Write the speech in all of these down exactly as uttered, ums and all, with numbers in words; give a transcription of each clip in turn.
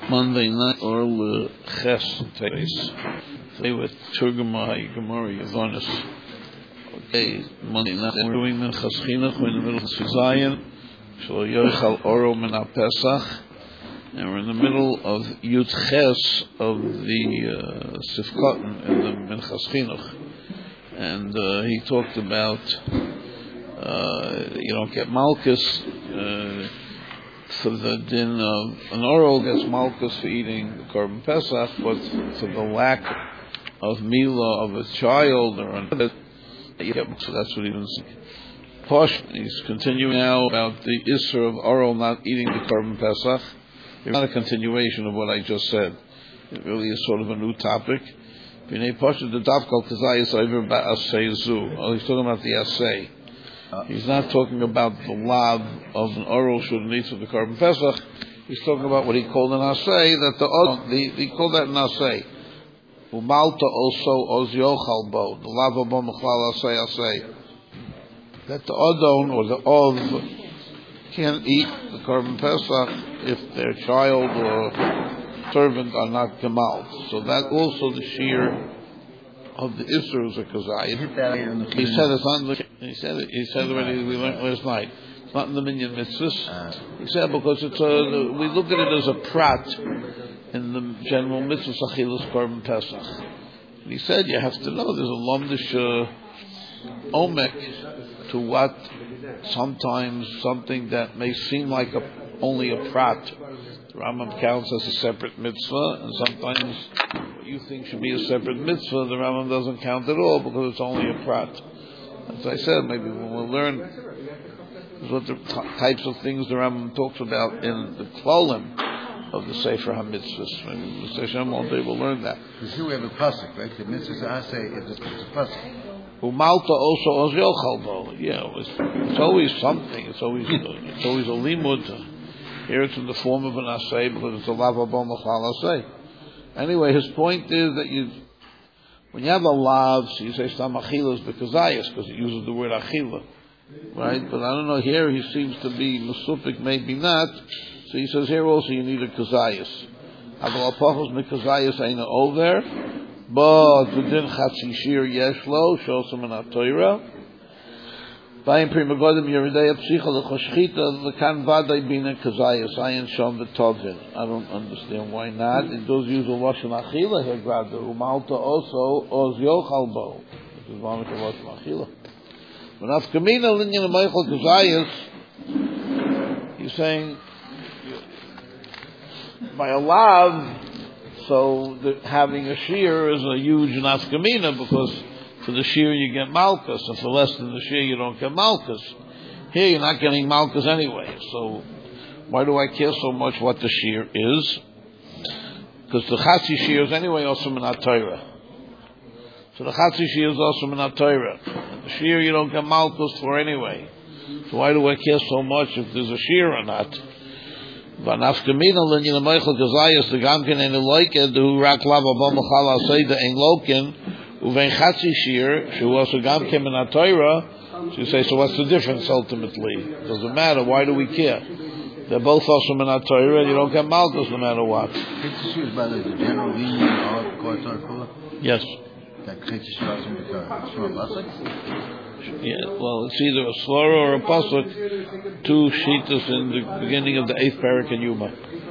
Monday night or the Ches takes. They were Turgamai Gemara Yavonis. Okay, Monday night we're doing Minchas Chinuch. We're in the middle of Zion. Shlo Yochal Oro Min HaPesach. And we're in the middle of Yud Ches of the uh, Sifkotten in the Minchas Chinuch. And uh, he talked about uh, you don't get Malchus uh, for the din of an oral gets Malchus for eating the Korban Pesach, but for the lack of Mila of a child or another, so that's what he was Posh. He's continuing now about the Isser of oral not eating the Korban Pesach. It's not a continuation of what I just said. It really is sort of a new topic. Oh, he's talking about the assay. He's not talking about the lav of an oral shouldn't eat for the Korban Pesach. He's talking about what he called an assay, that the, the he called that an assay. Umalta also oz yochal bo, the lav of bo mechlal assay assay. That the odon or the ov can't eat the Korban Pesach if their child or servant are not gemal. So that also the shear of the Isser is a kazayit. He said it's on the, he said it, he said already, we learned last night. It's not in the minyan mitzvahs. Uh, he said because it's a, we look at it as a prat in the general mitzvah achilas Korban Pesach. And he said you have to know there's a lomdish uh, omek to what sometimes something that may seem like a, only a prat. The Rambam counts as a separate mitzvah, and sometimes what you think should be a separate mitzvah, the Rambam doesn't count at all because it's only a prat. As I said, maybe when we'll learn what the t- types of things the Rambam talks about in the klolim of the Sefer HaMitzvahs. Maybe the Sefer one day we'll learn that. Because here we have a pasuk, right? The mitzvahs I say it's a, it's a pasuk. Umalta also oz yochal bo. Yeah, it's, it's always something. It's always it's always a limud. Here it's in the form of an assay because it's a lava bo machal assay. Anyway, his point is that you, when you have a lav, so you say stam achilas bekazayas because it uses the word achila, right? But I don't know. Here he seems to be masupik, maybe not. So he says here also you need a kazayas. Aval apachos mekazayas aina over, but within chatzi shir yeshlo shosam an atoira. Vayim primagodim yeridei psicha lechoshchita lekan vaday bina kazayas ayin shom v'tovin. I don't understand why not. It does use a lashon achila here, grada umalta also oz yochal bo. This is one of the lashon achila. But afkamina linyan Michael kazayas, he's saying by a lav, so that having a shear is a huge nafkamina because for the shear you get malchus, and for less than the shear you don't get malchus. Here you're not getting malchus anyway, so why do I care so much what the shear is? Because the chatzi shear is anyway also min ha-Torah. So the chatzi shear is also min ha-Torah. And the shear you don't get malchus for anyway. So why do I care so much if there's a shear or not? V'nafkamina l'nyin ha-Michael Kazayas the gamkin en eloike du rak lava bo mechal ha-Seder en loken uvein chatzi shir, she also gam came in ha-Torah. So you say, so what's the difference ultimately? Doesn't matter. Why do we care? They're both also in ha-Torah, and you don't get malchus no matter what. Chatzi shir is by the general meaning of Torah. Yes. That chatzi shir is in the Torah. It's not pasuk. Yeah. Well, it's either a slur or a pasuk. Two shitas in the beginning of the eighth parak in Yuma.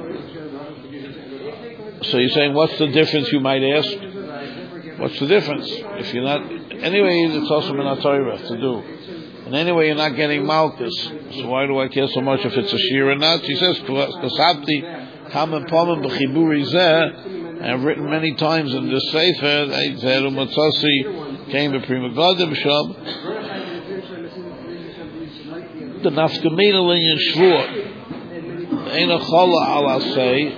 So you're saying, what's the difference? You might ask. What's the difference? If you're not, anyway, it's also min ha-Torah to do. And anyway, you're not getting malchus. So why do I care so much if it's a shear or not? He says, "Kasabti kamen pomim b'chiburi zeh." I've written many times in this sefer. Zeru matzasi came to prima godim sham. The nafkamina linyan shvur. Ain't a chala al asay.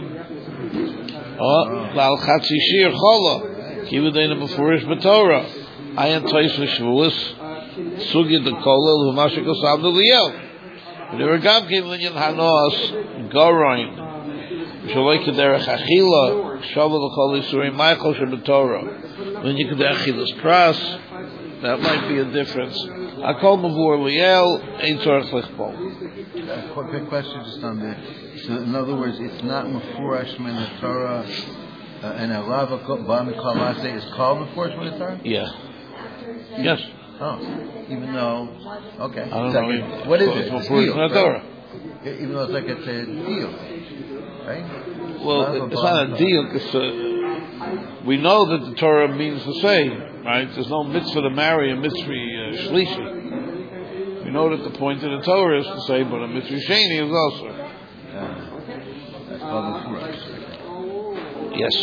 Oh, lal chatzi shir chala. Kivudaina beforish b'Torah. Ayan tois v'shvuas sugi the kolel v'mashik osav d'liyel. There were gamkim linyan hanos goroin. Shaloi kederech achila shavu l'chol yisurim Michael sheb'Torah. When you kederech achilas pras, that might be a difference. Akol mavur liyel ein tzorach lichpol. A quick question just on the. So in other words, it's not mufurash min the Torah, uh, and a lava ba mikol asay is called mufurash min the Torah. Yeah. Yes. Oh, even though, okay. I don't like know. A, what is it's it? It's deal, right? Torah. Even though it's like it's a deal, right? Well, lava it's not a deal because uh, we know that the Torah means the same, right? There's no mitzvah to marry a mitzvah uh, shlishi. We know that the point of the Torah is to say, but a mitzvah sheni is also. Yeah. That's called mufurash. Yes.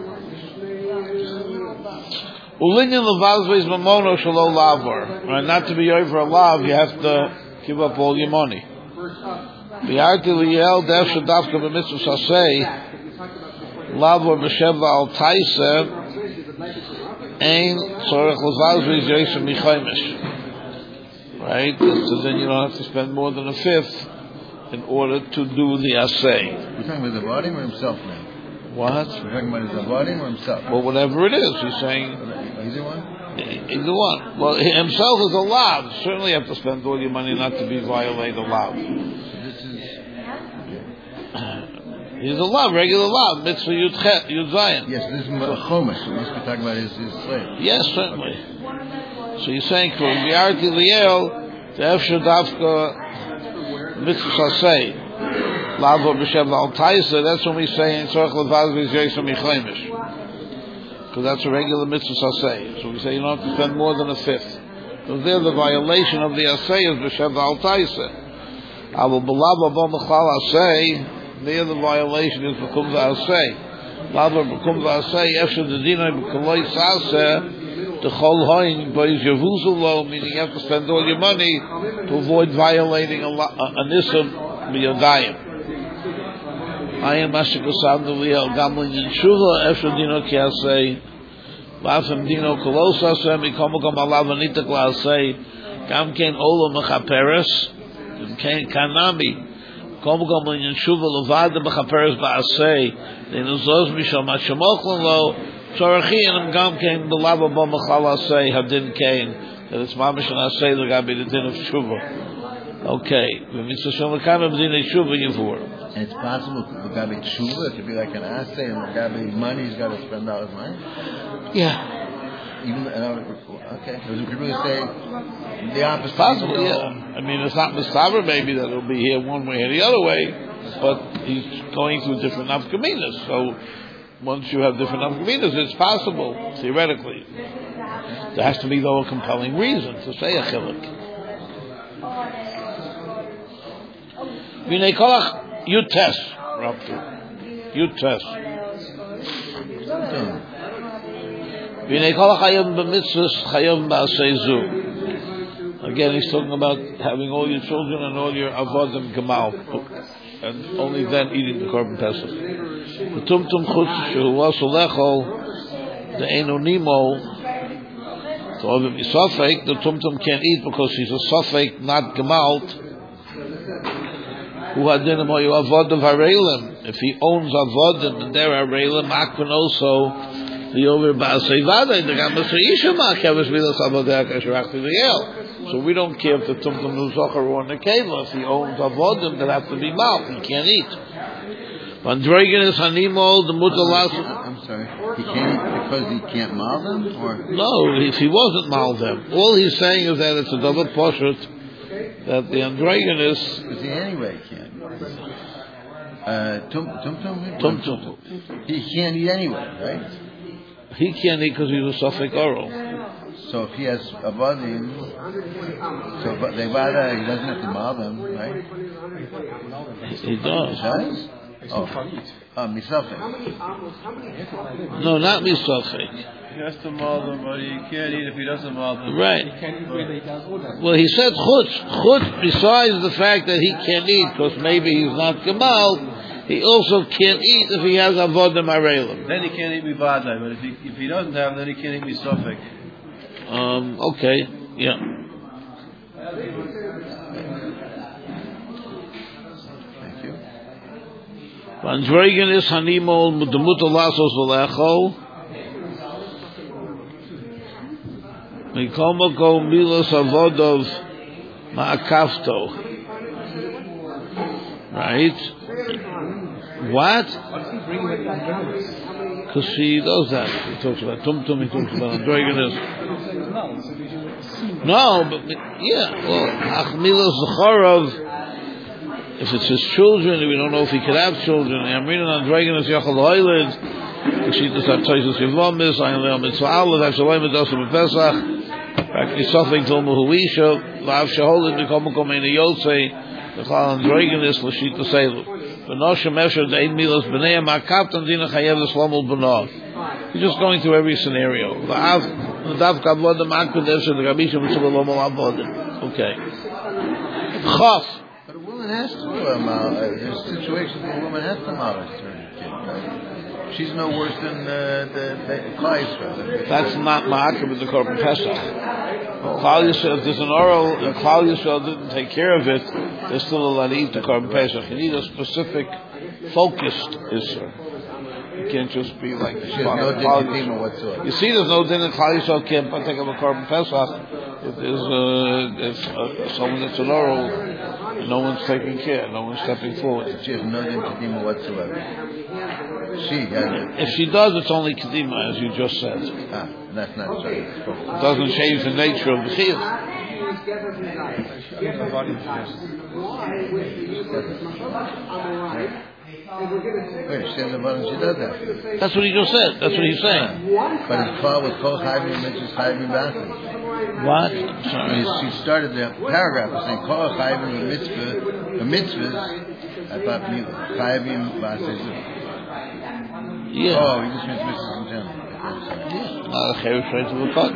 Ulinyan levazveis mamono shelo lavor. Right, not to be over a lav, you have to give up all your money. V'yarti liyel def shadavka b'mitzvah sasei lavor b'sheva al taisa ein tzorech levazveis yosem michaymish. Right, so then you don't have to spend more than a fifth in order to do the assay. We're talking about the body or himself now? What? We're talking about the body or himself? Well, whatever it is, he's saying. Either one? Either one. Well, himself is allowed. Certainly you have to spend all your money not to be violate allowed. So this is... He's allowed, regular allowed. Mitzvah Yud Zayin. Yes, this is Chomesh, so we must be talking about his, his slave. Yes, certainly. So you're saying, for V'yarti Liel, the Efsher Davka, Mitzvah Sasei, Lavo B'Shem Al Taisa, that's when we say in Tzorech Levazviz Yosem Michaymish. Because that's a regular Mitzvah Sasei. So we say you don't have to spend more than a fifth. Because there the violation of the Asay is B'Shem Al Taisa. Aval B'Lava Bo Mechal Asay, there the violation is B'Kum V'Asay. Lavo B'Kum V'Asay, Efsher D'Dinai B'Koloi Saseh, the whole hoing by Yavuzalo, meaning you have to spend all your money to avoid violating a, a, an ism b'yadayim. I am Mashikosam Liel Gamlin Yeshuva Efsher Dino Kiasei Lafim Dino Kolosasem Ikomokam Alavanita Klasei Gam Ken Ola Mechaperes Ken Kanami Komokam Yeshuva Levada Mechaperes Baasei Denuzos Mishal Mashamoklan Lo Tzorchi and Gam Ken Belava Bo Mechala Say Hadin Kain that it's Mamish and Asay the Gabi the Din of Shuva. Okay, and it's possible for Gabi Tshuva to be like an assay, and Gabi money he's got to spend out his money. Yeah. Even uh, okay, so we could really say the opposite. It's possible, yeah. I mean, it's not Mistaver maybe that it'll be here one way or the other way, but he's going through different nafkaminas. So once you have different nafkaminas, it's possible theoretically. There has to be though a compelling reason to say a chiluk. V'nei kolach you test, Rabbi. You test. V'nei kolach hayom b'mitzvahs hayom b'aseizu. Again, he's talking about having all your children and all your avodim gemal, and only then eating the korban pesach. The tumtum chutz shehu also lechol the enonimo. So of him is safek, the tumtum can't eat because he's a safek, not gemalt. Who had dinner you avodim harelim? If he owns avodim and they're harelim, akvan also the over ba'asevada the gamas reishamak havas milas avodah kashrach v'yel. So we don't care if the tumtum nuzocher or nekeva. If he owns avodim, that have to be mal. He can't eat. Vandrogen is hanimo the mutalas. I'm sorry. He can't because he can't mal them, or no? If he wasn't mal them, all he's saying is that it's a double poshut. That the androgynous because he anyway can't. Uh, tum tum tum tum tum. He can't eat anyway, right? He can't eat because he's a suffix oral. So if he has avodim, so but they rather he doesn't have to mal them, right? He does. He does. Oh, oh misafek. No, not misafek. He has to mal them, but he can't eat if he doesn't mal them. Right. Well, he said chutz. Chutz, besides the fact that he can't eat, because maybe he's not gemal, he also can't eat if he has avodim arelim. Then he can't eat mivadai, but if he, if he doesn't have, then he can't eat misafek. Um, okay, yeah. Thank you. Vandrogen is hanimol mudamutalasos v'lechol. Mikomoko milos avodov ma'akafto. Right? What? Because she does that. He talks about tumtum, he talks about androgynous. No, but yeah, well, Achmilas Zacharov, if it's his children, we don't know if he could have children. Amrin and androgynous Yachal Hoylid, she does have Toisus Yevlomis, Ayin Leon Mitzvah Allah, Avshalom Medosu B'Pesach, Prakti Sofek Tilmu Huisha, Lav Shaholid, Bekom Komein Yotzei, the Chal androgynous, Lashita Seilu. He's just going through every scenario. Okay. Chaf. But a woman has to, um, uh, there's situations where a woman has to malice her kid, right? She's no worse than uh, the Klal Yisrael. That's not ma'akev with the Korban Pesach. Klal Yisrael, if there's an oral, and Klal Yisrael didn't take care of it, there's still allowed to eat the Korban Pesach. You need a specific, focused Isser. You can't just be like the She has no din whatsoever. You see, there's no din that Klal Yisrael can't partake of a Korban Pesach if there's uh, if uh, someone that's an oral and no one's taking care, no one's stepping forward. She has no din whatsoever. She has it. If she does, it's only Kedima, as you just said. Ah, that's not true. It doesn't change the nature of the Chiyuv. Wait, she has a body, she does that. That's what he just said. That's what he's saying. But it's called with Kol Chayvim Mitzvahs Chayvim B'Atzim. What? Sorry. She started the paragraph by saying Kol Chayvim Mitzvah, the mitzvahs, I thought Chayvim B'Atzim. Yeah. Oh, we just meant mitzvahs in general. Yeah. Not a cherev straight to the cotton.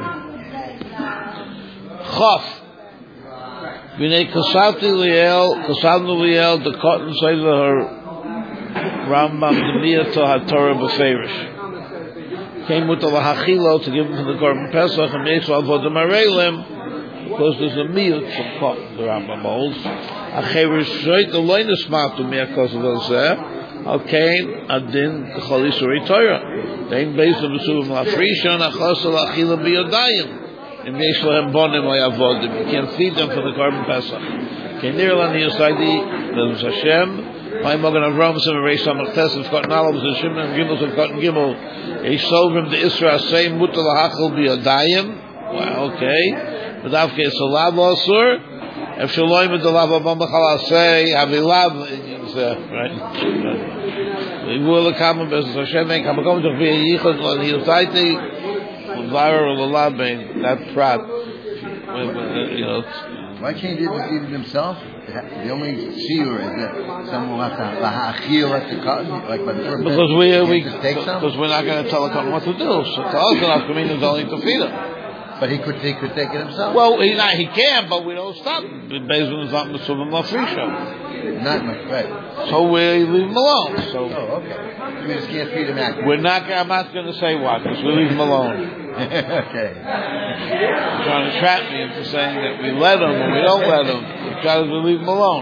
Chaf. V'nei kasavti liel, kasavnu liel, the cotton say to her Rambam Demiyah to HaTorah B'Ferish. Came with the lahachilo to give him to the Korban Pesach and Yisrael Avodah Marelim because there's a miyut from cotton. The Rambam holds. Acherish shoyt the loinus matu miyakos of Elzeh. Okay, adin k'chol Yisrael Torah. Dein based on the Suvim Lafrishon achos l'achila biyodayim. In Yisrael bonim oyavodim. You can't feed them for the Korban Pesach. Kenir lani yosaydi there's Hashem. My Mogan Avram Sim Reish Samachtes have gotten olives and Shimon and Gimels have gotten Gimel. He sold him to Israel same mutal lahachal biyadayim. Well, okay. But after it's a lav asur. If Shalom and the lav abam b'chala say havilav right. We will come and business Hashem and come come to be a yichud on the society. Viral the lav that prat. You know. Why can't he do it himself? The only shiur is that someone will have to lahachil at the cotton, like by the first because we we because we're not going to tell the cotton what to do. So to us, the nafkamina is only to feed him. But he could he could take it himself. Well, he not he can, but we don't stop him. Based on the not Mesuvim Lafrisha. Not much, right? So we leave him alone. So oh, okay. We just can't feed him accurately. We're not. I'm not going to say what because we leave him alone. Okay. You're trying to trap me into saying that we let him and we don't let him. Because we leave him alone.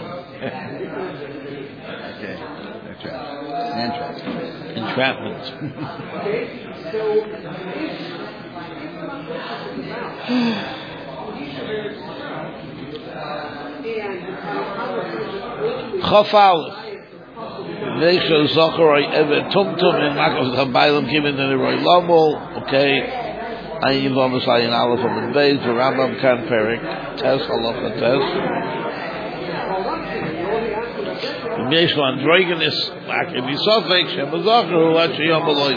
Okay. Entrapment. Entrapment. Chaf Aleph. Neicha Zacharoi Evet Tumtum in Makav Chabaylam Kimin in the Roy Lomol. Okay. Ayin Yivam Asayin Aleph on the Beis. The Rambam Kan Perik. Tes Halacha Tes. Yeshu Androgenis Makav Yisofek Shem Zacharu Lachi Yom Aloif.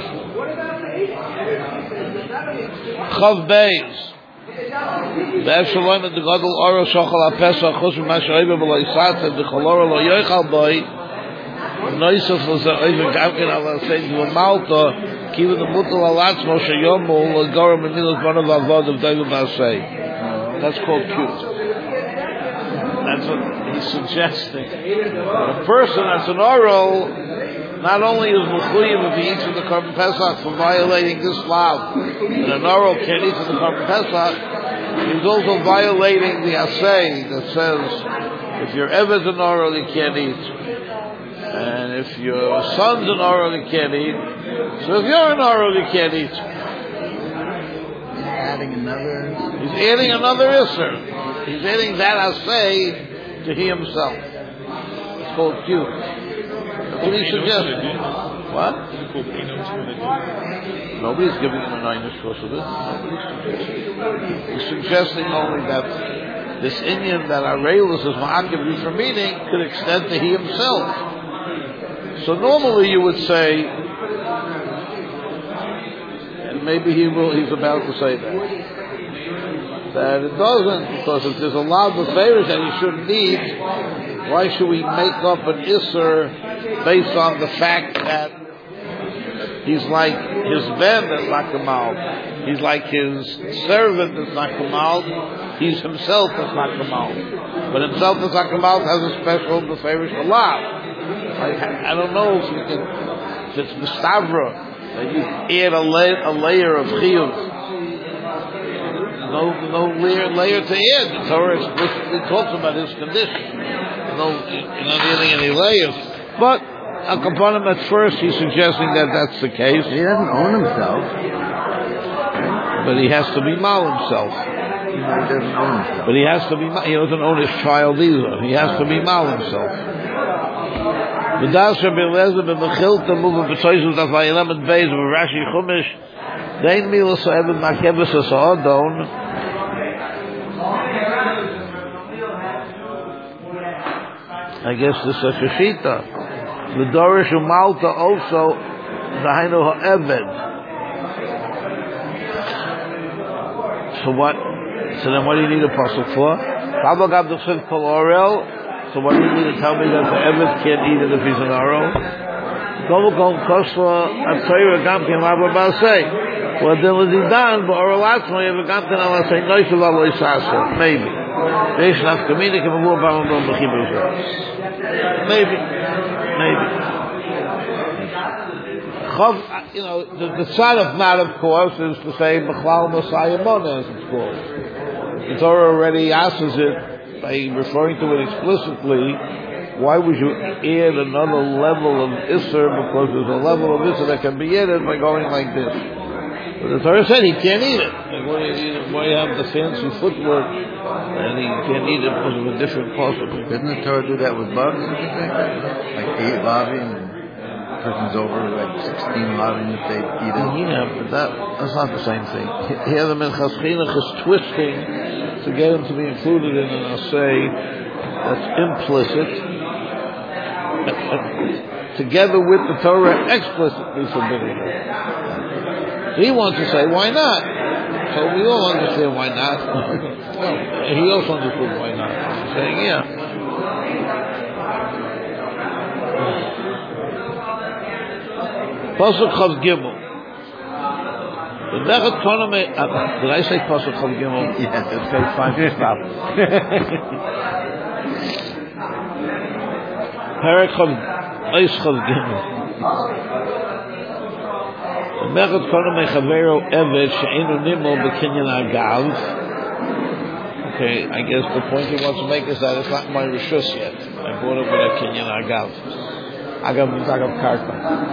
Chav Beis. Be'ef Shalom and the Gadol Oro Shochal HaPesach Chos V'Mashayiva B'Lo Yisat and the Cholora Lo Yoichal Boi Noisov was the Oiva Gavkin Allah said to a Malta Kiva the Mutal Alatz Moshe Yomu Lo Goram and Milos Bonav Avod of David Masay. That's called cute. That's what he's suggesting. A person that's an oral not only is Mechuyim if he eats in the Korban Pesach for violating this law, and an oral can't eat in the Korban Pesach, he's also violating the assay that says if your Eved an oral you can't eat. And if your son's an oral, you can't eat. So if you're an oral, you can't eat. He's adding another. He's adding another isser. He's adding that assay to he himself. called cute. That's what he suggested. What? Nobody's giving him an einish because of this. He's suggesting only that this Indian that Areilus is ma'akiv you for meaning could extend to he himself. So normally you would say, and maybe he will, he's about to say that, that it doesn't, because if there's a lot of favors that he shouldn't need, why should we make up an Isser based on the fact that he's like his ben that's not Kamal, he's like his servant that's not Kamal, he's himself that's not Kamal, but himself that's not Kamal has a special favors for Allah. I, I don't know if you can, if it's Mistavra, that you add a, la- a layer of chiyuv. No, no layer, layer to add. The Torah explicitly talks about his condition. No, you're not adding any layers. But Al Kapanim at first he's suggesting that that's the case. He doesn't own himself. But he has to be mal himself. He doesn't own himself. But he has to be, he doesn't own his child either. He has to be mal himself. V'das Rabbi Eliezer b'mechilta muva b'toyzul daf v'ayilem et beis v'rashi chumish dein milas ha'eved ma'keves ha'adon I guess this is a shishita. V'dorish u'malta also zahainu ha'eved. So what? So then what do you need a pasuk for? Kabbalah gab d'chsev kol orel. So what do you mean to tell me that the Eved can't eat it if he's an Aro? Gomu kol kosla atayra gam ken lava ba'asei. Well, then was he done, but Oro Latzmo, you have a gam ken ala say, no yishuv alo yisasa. Maybe. Reish nafkamina kem avu ba'am b'am b'chibur zeh. Maybe. Maybe. Chav, you know, the, the side of not, of course, is to say, B'chlal Messiah Mona, as it's called. The Torah already asks it, by referring to it explicitly, why would you add another level of Isser, because there's a level of Isser that can be added by going like this. But the Torah said he can't eat it. Like, why, do you, why do you have the fancy footwork and he can't eat it because of a different possible? Didn't the Torah do that with bugs? Like eight lavin, and the person's over like sixteen lavin if they eat it. Yeah, but that, that's not the same thing. Here the Minchas Chinuch is twisting to get him to be included in an assay that's implicit, together with the Torah explicitly forbidding it. So he wants to say, why not? So we all understand why not. Well, he also understood why not. He's saying, yeah. Pasuk Chav Gimel. Did I say Pasuk Chav Gimel? Yes. Okay, fine, stop. Perek Chav Eis Chav Gimel. Mechat Kono Mechavero Evet She'enu Nimmo B'Kinyan Agav. Okay, I guess the point he wants to make is that it's not my Rishus yet. I bought it with a Kinyan Agav. Agav means Agav Karka.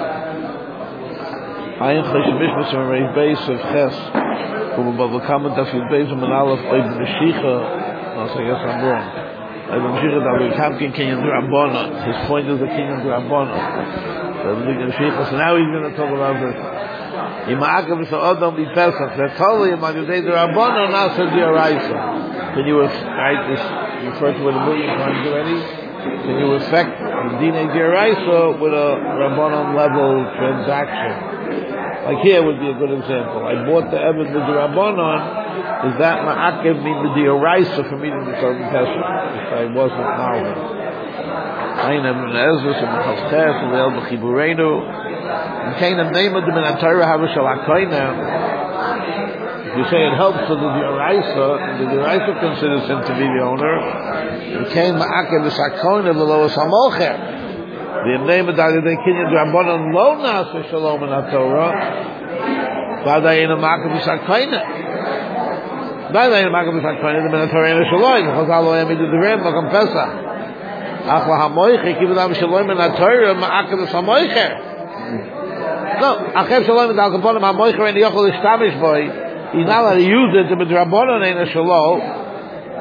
Ayin Cheshmish Mitzvah Rei Beis of Ches Kuba Bavakama Dafil Beis of Manalaf Oib B'Shicha. No, so I guess I'm wrong. Oib B'Shicha Davakam Kin Kinyan D'Rabona. His point is the Kinyan D'Rabona. So now he's going to talk about this. Ima'akav Sa'odom B'Pesach. That's totally Ima'akav Yudei D'Rabona Nasa D'Oraisa. Can you, right, this referred to it a million times already? Can you affect the Dinei D'Oraisa with a Rabbanon level transaction? Like here would be a good example. I bought the Eved with the Rabbanon. Is that Ma'akev mean the D'Oraisa for meeting the Korban Pesach? If I wasn't Marvin. Einam and Ezra and Chaftes and El B'Chiburenu. And Kainam Neimad and Atayra Havashal Akoina. If you say it helps for the D'Oraisa, and the D'Oraisa considers him to be the owner, it came Ma'akev V'Sakoina V'Lo Samocher. The name of the Kinyan D'Rabbanon Lo Nasa Shalom and HaTorah. V'Adayina Ma'akev V'Sakoina. V'Adayina Ma'akev V'Sakoina the Torah and Shalom. Chazal Lo Yemi D'Divrem L'Kam Pesach. Ach L'Hamoiche Kivudam Shalom and HaTorah Ma'akev V'Samoiche. No, Achev Shalom and Al-Kaponim HaMoiche and Yochel Ishtamish Boy. He's not allowed to use it to be D'Rabbanon and Shalom.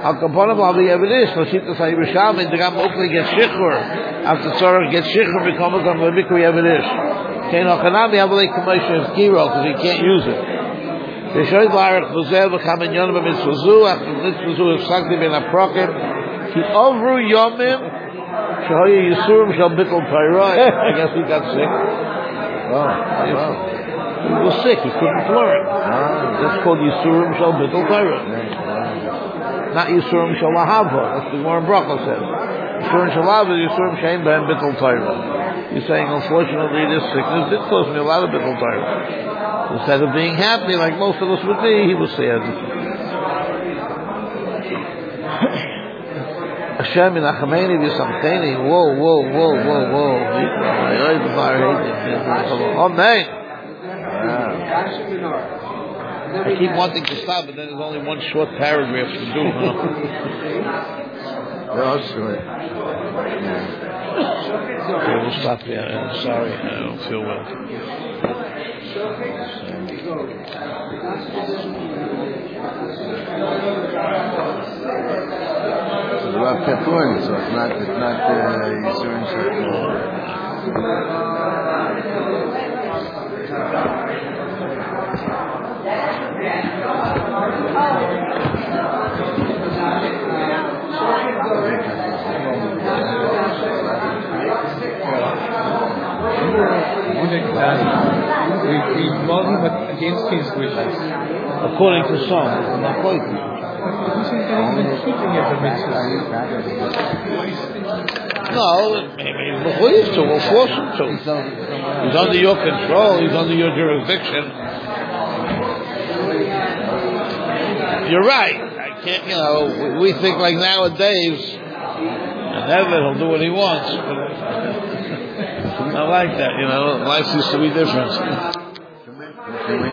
Al kaponim al the Yevedish, Lashita Sa Yerushalmi, the Gam Ukli gets Shichur, after Tzorach gets Shichur, becomes on the Mikri Yevedish. Kein Ochanami, Avalei Kamosha of Giro, because he can't use it. Vishoy Larach Buzel, V'cham in Yonim Mitzvazu, after Mitzvazu, Sakti Ben Aprokim, Ki Ovru Yomim, Shehoye Yisurim Shal Bittul Torah. I guess he got sick. Oh, wow. He was sick, he couldn't learn. Ah. That's called Yisurim Shal Bittul Torah. Not Yisurim Shal Lahava, that's the Gemara in Bracha says. Yisurim Shal Lahava is Yisurim Shein Ben Bittul Torah. He's saying, unfortunately, this sickness did cause me a lot of Bittul Torah. Instead of being happy, like most of us would be, he was sad. Hashem in Achameni v'Samcheni. Whoa, whoa, whoa, whoa, whoa. Amen. I keep wanting to stop, but then there's only one short paragraph to do. Huh? No, sure. Okay, we'll stop here. I'm sorry, I don't feel well. It's about Keturim, so it's not, it's not uh, Yisurim Shal. We we model but against his wishes. According to some, not quite. Who's even keeping it the mitzvah? No, maybe he's mechuyev to. We'll force him to. He's under your control. He's under your jurisdiction. You're right. I can't. You know, we think like nowadays. And Evan, he'll do what he wants. But I like that. You know, life used to be different.